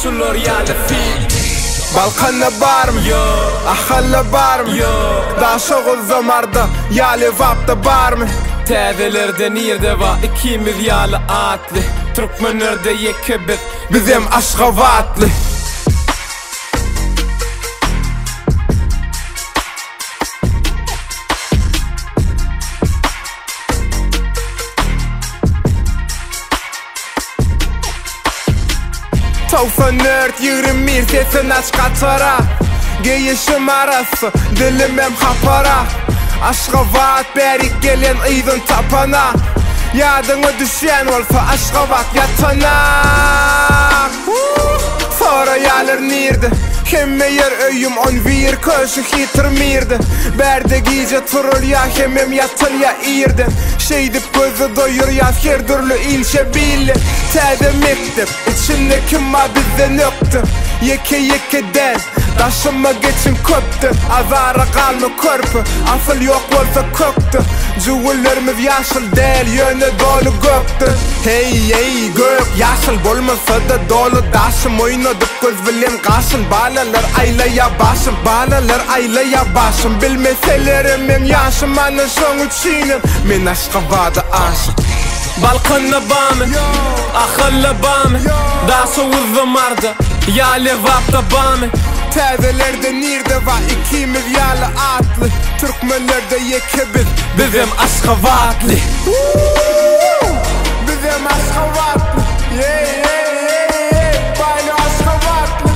şular yalafi. Balkanna barm Yok, ahalla barm yok. Da şoğul zamarda yali vapta barm. Täzelerde nirde va 2 milyalı atlı. Türkmenlerde yekebet Bizim Aşgabatlı. Tavsanört yürümir sesin aç katara. Geyişim arası dilim hem hapara. Aşgabat berik gelen idin tapana. Yadına düşen olsa Aşgabat yatana. Sonra yalir nirdi. Hemme yer öyüm on vir köşü hitirmirdi. Berde gice turul ya hemmem yatıl ya irdin. Şeydip gözü doyur ya her türlü ilçe billi. Täze mektep içinde kimma bizden yoktu. Yeke den taşıma geçin köptü. Azara kalma körpü asıl yok olsa köktü. Cüvüllerimiz yaşıl değil yönü dolu göktü. Hey gök yaşıl bolmasa da dolu daşım. Oynadık göz bilen kaşın. Balalar aylaya başım, balalar aylaya başım. Bilmeselerim yaşım anın şonu çiğnim. Men Aşgabat'a aşık. Balkanna bamı, ahalla bamı. Da soğuz zamarda yali vapta bamı. Täzelerde nirde va 2 milyalı atlı. Türkmenlerde yekebet Bizim Aşgabatlı. Bizim Aşgabatlı. Baylı Aşgabatlı.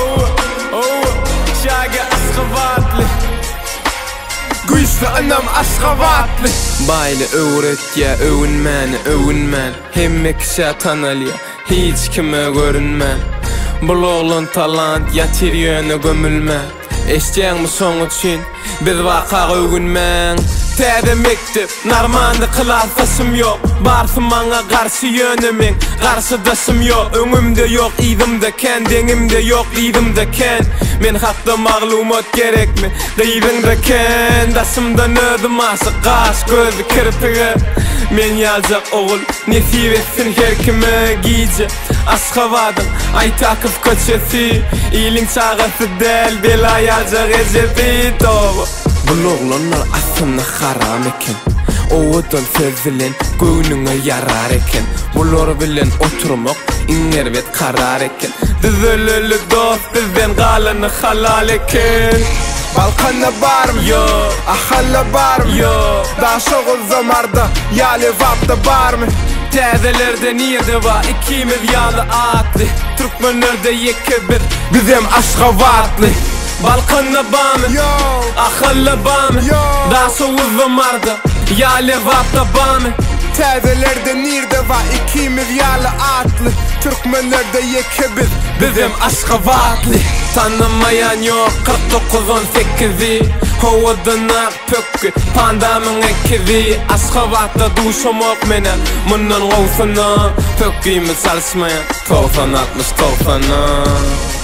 Şaga Aşgabatlı. Güçlü anam Aşgabatlı. Baylı öğret ya övünmen. Hemme kişa tanalya hiç kime görünmen. Bul oğlun talant yatir yöne gömülme. Eşceğin mi son için biz vaka övünmen. Täze mektep narmandı klasasım yok. Barsım bana karşı yönümün karşıdaşım yok. Öňümde yok idimde ken, denimde yok idimde ken. Men hakda maglumat gerekmi gıydımda ken. Daşımdan ödüm aşık kaş gözü kirpigi. Men yazacak oğul nesip etsin her kime giyici. Aşgabat'ın aytakıf köçesi. İlin çağısı del bela yazacak ecebi doğu. Bu oğlanlar aslında haram eken. Oğudan sözülen göğnüne yarar eken. Bular bilen oturmak ingervet karar eken. Düzölülü dost bizden galanı halal eken. Balkanna barm Yok, ahalla barm yok. Da şoğul zamarda yali vapta barm. Täzelerde nirde va 2 milyalı atlı. Türkmenlerde yekebet Bizim Aşgabatlı. Balkanna bamı, Yo ahalla bamı. Yo. Da soğuz zamarda yali vapta bamı. Täzelerde nirde va 2 milyalı atlı. Türkmenlerde yekebet Bizim Aşgabatlı. Tanımayan yok 49-18'i. Hovadınak pökkü pandamın ekizi. Aşgabat'ta duşamak menen mundan gowsana. Pökküyümü salsmayan 90-60-90'a.